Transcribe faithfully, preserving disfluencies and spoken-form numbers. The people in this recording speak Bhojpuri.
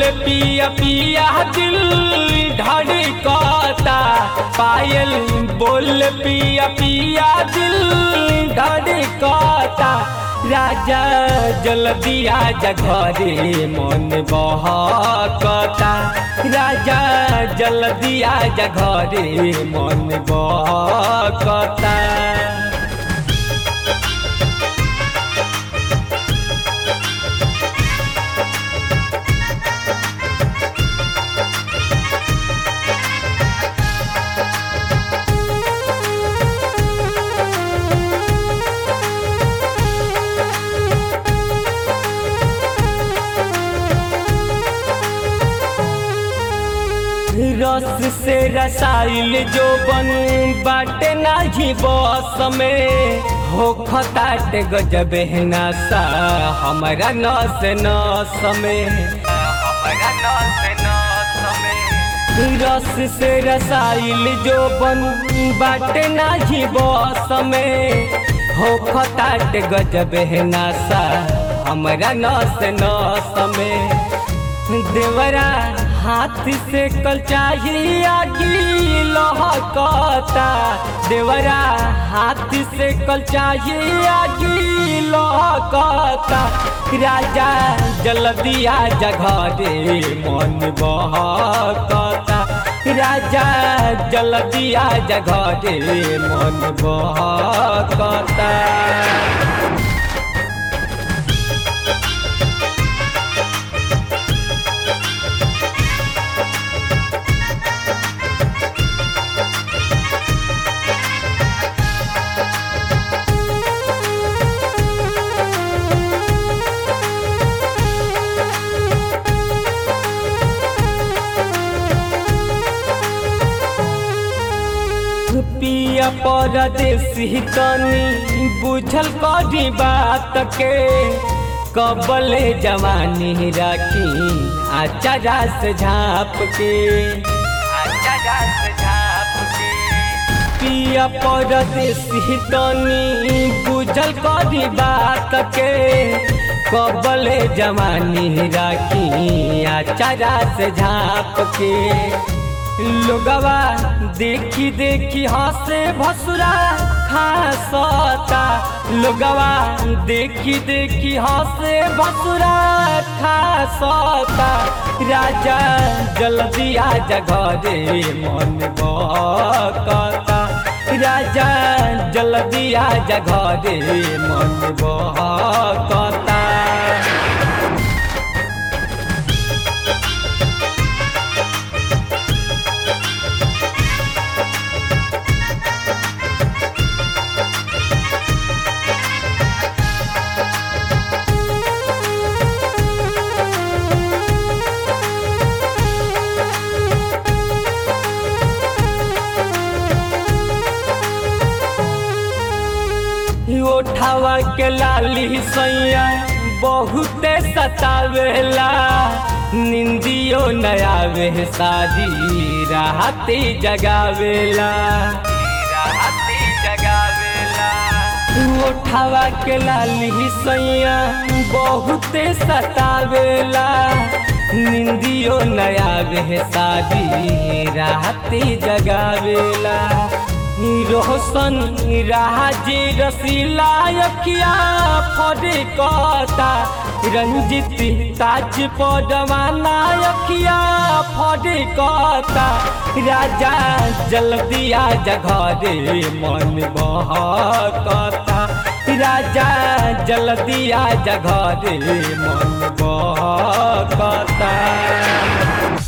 पिया पिया दिल धड़कता, पायल बोल पिया पिया दिल धड़कता। राजा जल्दी आजा घरे मन बहकता, राजा जल्दी आजा घरे मन बहकता। रस से रसाइल जो बन बाटे नाही बस में, हो खताट गजब है नशा हमारा नस नस में, हमारा नस नस में। रस से रसाइल जो बन बाटे नाही बस में, हो खताट गजब है नशा हमारा नस नस में। देवरा हाथ से कल चाहिए आगी लहकता, देवरा हाथ से कल चाहिए आगी लहकता। राजा जल्दी आजा घरे मन बहकता, राजा जल्दी आजा घरे मन बहकता। पिया परदेसी तनी बुझल करी बात के, कबले जवानी राखी आचारा से झाँप के, आचारा से झाँप के। पिया परदेसी तनी बुझल करी बात के, कबले जवानी राखी आचारा से झाँप के। लोगवा देखी देखी हंसे भसुरा खासता, लोगवा देखी देखी हंसे भसुरा खासता। राजा जल्दी आजा घरे मन बहकता, राजा जल्दी आजा घरे मन बहकता। ओठावा के लाली सैया बहुते सतावेला, निंदियो नयावे सारी राहती जगावेला, राहती जगावेला। ओठावा के लाली सैया बहुते सतावेला, निंदियो नयावे सारी राहती जगावेला। रोशन राजी रसीला अखिया फड़कता, रंजित ताज पदवाना अखिया फड़कता। राजा जल्दी आजा घरे मन बहकता, राजा जल्दी आजा घरे मन बहकता।